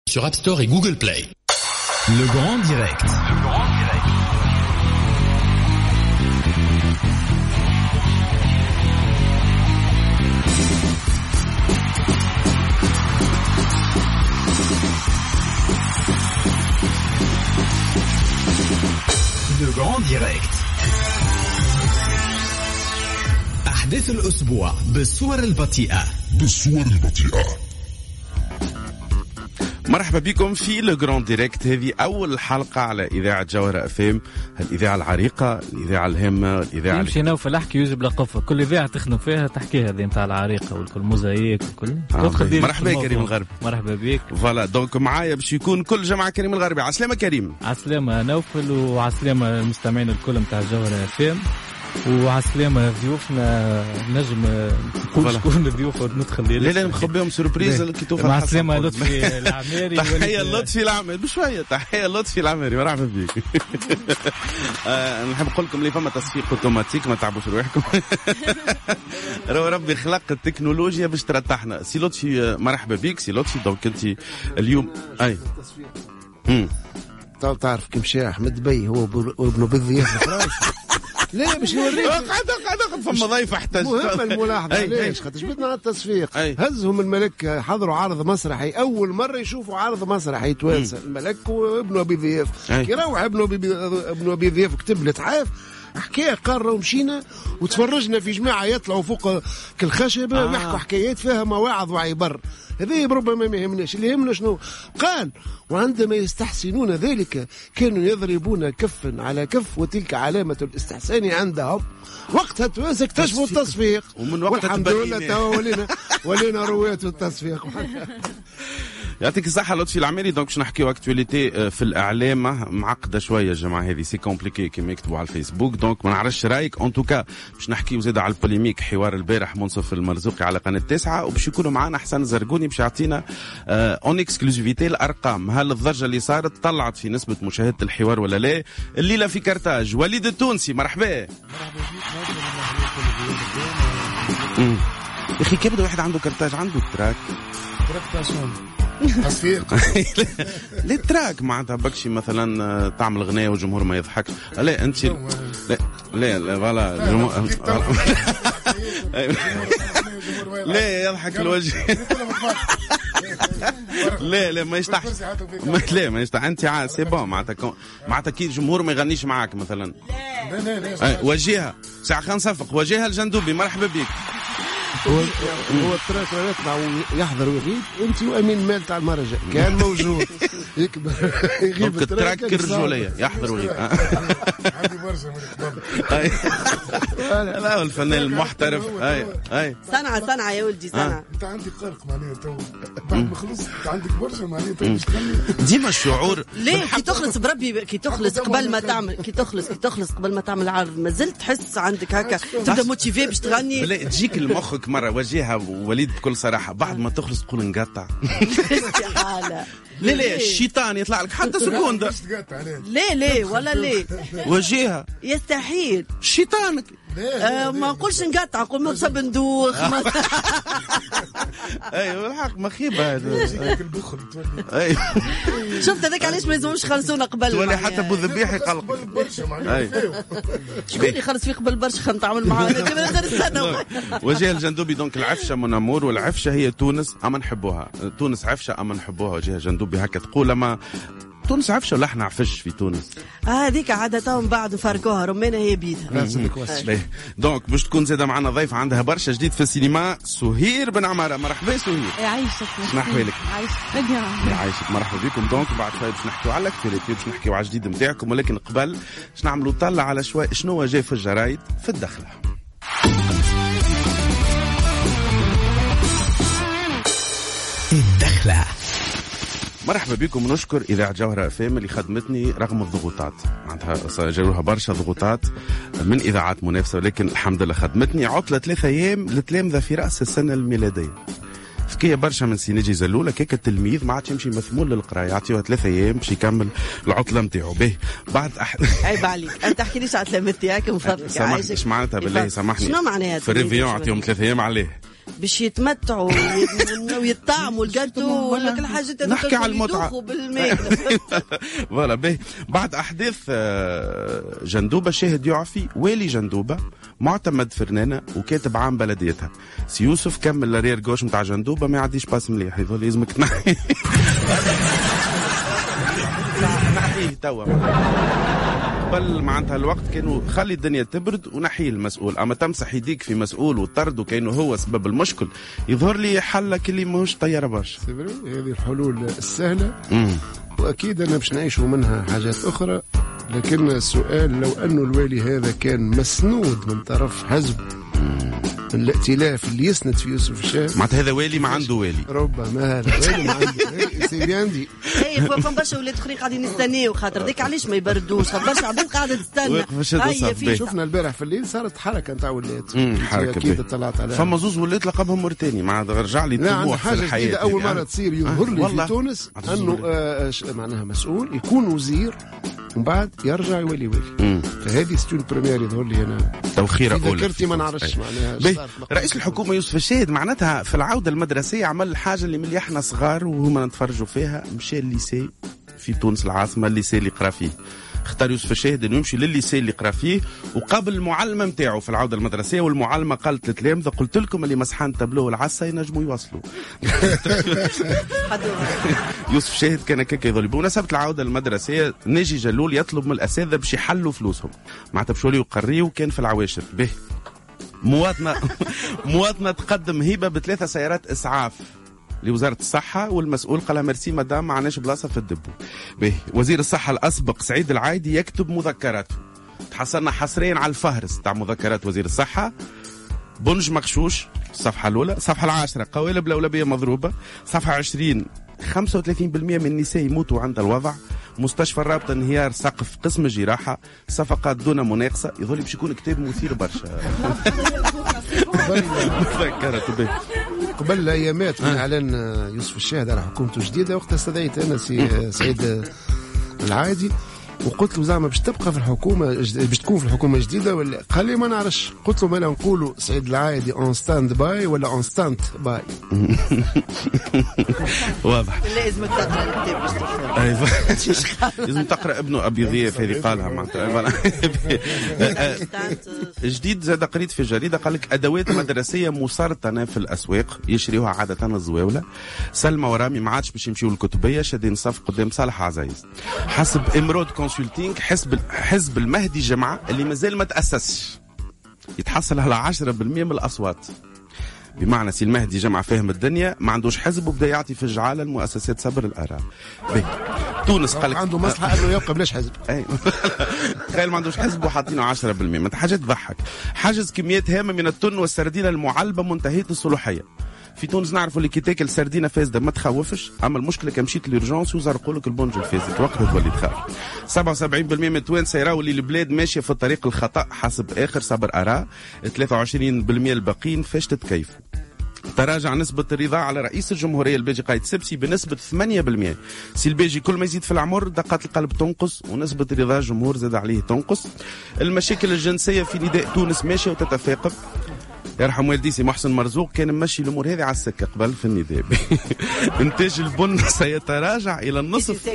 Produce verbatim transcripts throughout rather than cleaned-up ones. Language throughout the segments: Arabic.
sur App Store et Google Play. Le Grand Direct. Le Grand Direct. Le Grand Direct. أحداث الأسبوع بالصور البطيئة. بالصور البطيئة. مرحبا بكم في لو جراند ديريكت. هذه أول حلقة على إذاعة جوهرة اف ام، الإذاعة العريقة، الإذاعة الهامة، الإذاعة يمشي نوفل أحكي يجب لقفة. كل إذاعة تخدم فيها تحكي هذه متاع العريقة والكل موزايك وكل. آه مرحبا كريم الغربي. مرحبا بك. فوالا دونك معايا باش يكون كل جماعة كريم الغربي. عسلامة كريم. عسلامة نوفل وعسلامة المستمعين الكل متاع جوهرة اف ام وعسلامة ضيوفنا. نجم نقول شكون الضيوف وندخل ليه؟ لا لا نخبيهم سوربريز كي توفى. مع السلامة لطفي العماري. تحية لطفي العماري بشوية. تحية لطفي العماري مرحبا بك. آه نحب نقول لكم اللي فما تصفيق اوتوماتيك ما تعبوش روحكم. رو ربي خلق التكنولوجيا باش ترتاحنا. سي لطفي مرحبا بك سي لطفي. دونك انت اليوم اي امم تعرف كيف مشى احمد بي هو وابنه بالضيافه الفراش. لا باش نوريك قاعد قاعد فما ضيف احتاج مهمه الملاحظه. ليش خاطر جبتنا على التصفيق. هزهم الملك حضروا عرض مسرحي اول مره يشوفوا عرض مسرحي توانسه. الملك وابنه ابي ضياف كي روح ابنه ابنه ابي ضياف كتب لتحاف حكايه قاره ومشينا وتفرجنا في جماعه يطلعوا فوق كل خشبه آه. ويحكوا حكايات فيها مواعظ وعبر. هذه ربما ما يهمناش. اللي يهمنا شنو قال وعندما يستحسنون ذلك كانوا يضربون كفا على كف وتلك علامة الاستحسان عندهم. وقتها توانسة اكتشفوا التصفيق ومن وقتها والحمد لله توا ولينا ولينا روات التصفيق. يعطيك الصحة لطفي العماري. دونك باش نحكيو اكتواليتي في الإعلام معقدة شوية الجماعة هذه سي كومبليكي كيما يكتبوا على الفيسبوك. دونك ما نعرفش رايك. ان توكا باش نحكيو زاد على البوليميك حوار البارح منصف المرزوقي على قناة التاسعة وباش يكونوا معنا حسن زرقوني باش يعطينا اون اكسكلوزيفيتي الأرقام. هل الضجة اللي صارت طلعت في نسبة مشاهدة الحوار ولا لا؟ الليلة في كرتاج وليد التونسي مرحبا. مرحبا يا اخي كيف بده واحد عنده كرتاج عنده تراك تراك تصفيق. ليه تراك معناتها بكشي مثلا تعمل غناء والجمهور ما يضحكش. لا انت لا لا لا فوالا لا يضحك الوجه. لا لا ما يشطحش. لا ما يشطح. انت عا سي بون معناتها معناتها كي الجمهور ما يغنيش معاك مثلا. لا لا لا وجهها ساعه خلينا نصفق. وجهها الجندوبي مرحبا بك. هو هو التراك يطلع ويحضر ويغيب. انت وامين مال تاع المهرجان كان موجود يكبر يغيب التراك الرجوليه يحضر ويغيب. عندي برشا من الكباب. لا الفنان المحترف. اي اي صنعه صنعه يا ولدي صنعه. انت عندك قرق معناها تو بعد ما خلصت انت عندك برشا معناها تو باش تغني ديما الشعور. ليه كي تخلص بربي كي تخلص قبل ما تعمل كي تخلص كي تخلص قبل ما تعمل عرض ما زلت تحس عندك هكا تبدا موتيفي باش تغني. لا تجيك لمخك مره وجهها وليد بكل صراحه بعد ما تخلص تقول نقطع. استحاله. لا لا الشيطان يطلع لك حتى سكوندة. ليه ليه ولا ليه وجهها يستحيل شيطانك. آه ما نقولش نقطع نقول ما بصب ندوخ. ايوه الحق مخيبه هذا. ايوه شفت هذاك علاش ما يلزموش يخلصونا قبل. ولا حتى بو ذبيح يقلق برشا معناها. شكون اللي خلص فيه قبل برشا خلينا نتعامل معاه. كيما نقدر نستنى. وجه الجندوبي. دونك العفشه من امور والعفشه هي تونس اما نحبوها. تونس عفشه اما نحبوها. وجه الجندوبي هكا تقول اما تونس عفشه ولا احنا عفش في تونس. هذيك عادة بعد فرقوها رمانة هي بيدها. دونك باش تكون زاده معنا ضيف عندها برشا جديد في السينما. سهير بن عمارة مرحبا سهير. يعيشك. شنو احوالك؟ يعيشك. يعيشك مرحبا بكم. دونك بعد شوي باش نحكيو على الاكتواليتي باش نحكيو على الجديد نتاعكم ولكن قبل باش نعملوا طلع على شوي شنو جاي في الجرايد في الدخله. الدخله. مرحبا بكم. نشكر إذاعة جوهرة اف ام اللي خدمتني رغم الضغوطات. معناتها جاروها برشا ضغوطات من إذاعات منافسة ولكن الحمد لله خدمتني. عطلة ثلاثة أيام للتلامذة في رأس السنة الميلادية. فكية برشا من سينيجي زلولة كيك التلميذ ما عادش يمشي مثمول للقراية يعطيوها ثلاثة أيام باش يكمل العطلة نتاعو. به بعد أح... عيب عليك أنت تحكي ليش على تلامذتي هاك من فضلك. سامحني إيش معناتها بالله سامحني. شنو معناها في الريفيون عطيهم ثلاثة أيام عليه باش يتمتعوا ويطعموا الجاتو ولا كل حاجه. نحكي على المتعه بالماء. فوالا باهي. بعد احداث جندوبه شاهد يعفي والي جندوبه معتمد فرنانه وكاتب عام بلديتها سي يوسف كمل لرير جوش نتاع جندوبه ما يعديش باس مليح يظل لازمك تنحي نحيه توا قبل معناتها الوقت كانوا خلي الدنيا تبرد ونحيه المسؤول، اما تمسح يديك في مسؤول وطرد وكانه هو سبب المشكل يظهر لي حلك اللي ماهوش طياره برشا. هذه الحلول السهله واكيد انا باش نعيشوا منها حاجات اخرى، لكن السؤال لو انه الوالي هذا كان مسنود من طرف حزب من الائتلاف اللي يسند في يوسف الشاهد معناتها هذا والي ما عنده والي ربما هذا والي ما عنده سي بيان دي. اي فما برشا ولاد اخرين قاعدين يستناو خاطر ذيك علاش ما يبردوش برشا عباد قاعده تستنى. شفنا البارح في الليل صارت حركه نتاع ولاد اكيد اطلعت عليها فما زوز ولاد لقبهم مرتاني معناتها رجع لي طموح في الحياه. اول مره تصير يظهر لي في تونس انه آه معناها مسؤول يكون وزير ومن بعد يرجع يولي والي. فهذه ستون بريمير يظهر لي انا توخيره اولى ذكرتي ما نعرفش معناها. رئيس الحكومه يوسف الشاهد معناتها في العوده المدرسيه عمل الحاجه اللي ملي احنا صغار وهما نتفرجوا فيها، مشى الليسي في تونس العاصمه الليسي اللي قرا فيه. اختار يوسف الشاهد انه يمشي للليسي اللي قرا فيه وقابل المعلمه نتاعو في العوده المدرسيه، والمعلمه قالت للتلامذه قلت لكم اللي مسحان تابلو والعصا ينجموا يوصلوا. يوسف الشاهد كان هكاك يظل. بمناسبه العوده المدرسيه ناجي جلول يطلب من الاساتذه باش يحلوا فلوسهم معناتها باش يوليو يقريو. كان في العواشر به مواطنه مواطنه تقدم هبه بثلاثه سيارات اسعاف لوزارة الصحة، والمسؤول قال ميرسي مدام ما عناش بلاصة في الدبو. به وزير الصحة الأسبق سعيد العايدي يكتب مذكراته. تحصلنا حصريا على الفهرس تاع مذكرات وزير الصحة. بنج مغشوش الصفحة الأولى، الصفحة العاشرة قوالب لولبية مضروبة، صفحة عشرين خمسة وثلاثين بالمئة من النساء يموتوا عند الوضع، مستشفى الرابطة انهيار سقف قسم الجراحة، صفقات دون مناقصة. يظل باش يكون كتاب مثير برشا. مذكرات به قبل ايامات من اعلان يوسف الشاهد على حكومته جديده، وقتها استدعيت انا سي سعيد العايدي وقلت له زعما باش تبقى في الحكومه باش تكون في الحكومه الجديده ولا؟ قال لي ما نعرفش. قلت له ما نقولوا سعيد العايدي اون ستاند باي ولا اون ستاند باي. واضح. لازمك تقرا الكتاب باش تفهم. لازم تقرا ابنه ابي ضياف هذه قالها معناتها. جديد زاد قريت في الجريده قال لك ادوات مدرسيه مسرطنه في الاسواق يشريوها عاده الزواوله. سلمى ورامي ما عادش باش يمشيوا الكتبيه شادين صف قدام صالح عزيز. حسب امرود كونسلتينغ حزب حزب المهدي جمعه اللي مازال ما تاسسش يتحصل على عشرة بالمئة من الاصوات. بمعنى سي المهدي جمع فاهم الدنيا ما عندوش حزب وبدا يعطي في الجعاله المؤسسات صبر الاراء. تونس قال عنده مصلحه انه يبقى بلاش حزب. تخيل ما عندوش حزب وحاطينه عشرة بالمئة. ما حاجه تضحك. حجز كميات هامه من التن والسردينه المعلبه منتهيه الصلاحيه. في تونس نعرفوا اللي كي تاكل سردينه فاسده ما تخوفش، اما المشكله كان مشيت ليرجونس وزرقوا لك البونج الفاسد وقتها تولي تخاف. سبعة وسبعين بالمئة من التوانسه يراو اللي البلاد ماشيه في الطريق الخطا حسب اخر صبر اراء. ثلاثة وعشرين بالمئة الباقيين فاش تتكيفوا. تراجع نسبة الرضا على رئيس الجمهورية الباجي قايد سبسي بنسبة ثمانية بالمئة. سي الباجي كل ما يزيد في العمر دقات القلب تنقص ونسبة رضا الجمهور زاد عليه تنقص. المشاكل الجنسية في نداء تونس ماشية وتتفاقم. يرحم والدي سي محسن مرزوق كان ماشي الامور هذه على السكه قبل في النداء. انتاج البن سيتراجع الى النصف.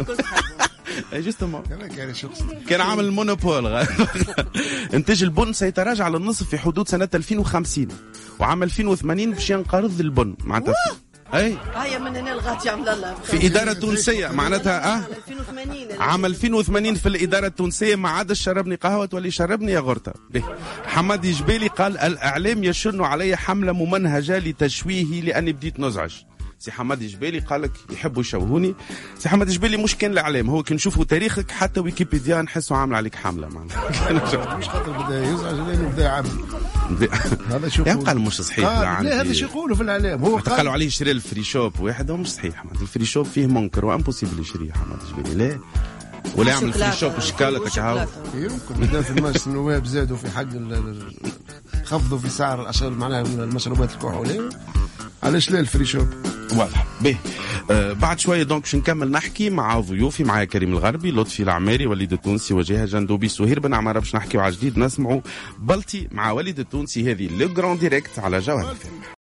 كان عامل مونوبول. انتاج البن سيتراجع للنصف في حدود سنه ألفين وخمسين، وعام ألفين وثمانين باش ينقرض البن معناتها. اي هيا من هنا لغايه يعمل الله في اداره تونسيه معناتها اه عام ألفين وثمانين في الاداره التونسيه ما عادش شربني قهوه تولي شربني يا غرته. حمادي جبالي قال الاعلام يشن علي حمله ممنهجه لتشويهي لاني بديت نزعج. سي حمادي جبالي قال لك يحبوا يشوهوني. سي حمادي جبالي مش كان الاعلام، هو كان نشوفوا تاريخك حتى ويكيبيديا نحسوا عامل عليك حمله معناتها. مش خاطر بدا يزعج لانه بدا يعبي. هذا شو قال مش صحيح. لا لا هذا شو يقولوا في الاعلام. هو قالوا عليه يشري الفري شوب واحد، هو مش صحيح. الفري شوب فيه منكر وامبوسيبل يشريه حمادي جبالي. لا ولا يعمل فري شوب الشكاله تاعها. يمكن بدا في مجلس النواب زادوا في حق خفضوا في سعر الاشياء معناها المشروبات الكحوليه. علاش لا الفري شوب؟ واضح. به آه بعد شويه دونك باش نكمل نحكي مع ضيوفي. معايا كريم الغربي، لطفي العماري، وليد التونسي، وجيه جندوبي، سهير بن عماره. باش نحكيو على جديد نسمعوا بلطي مع وليد التونسي. هذه لو جراند ديريكت على جوهر.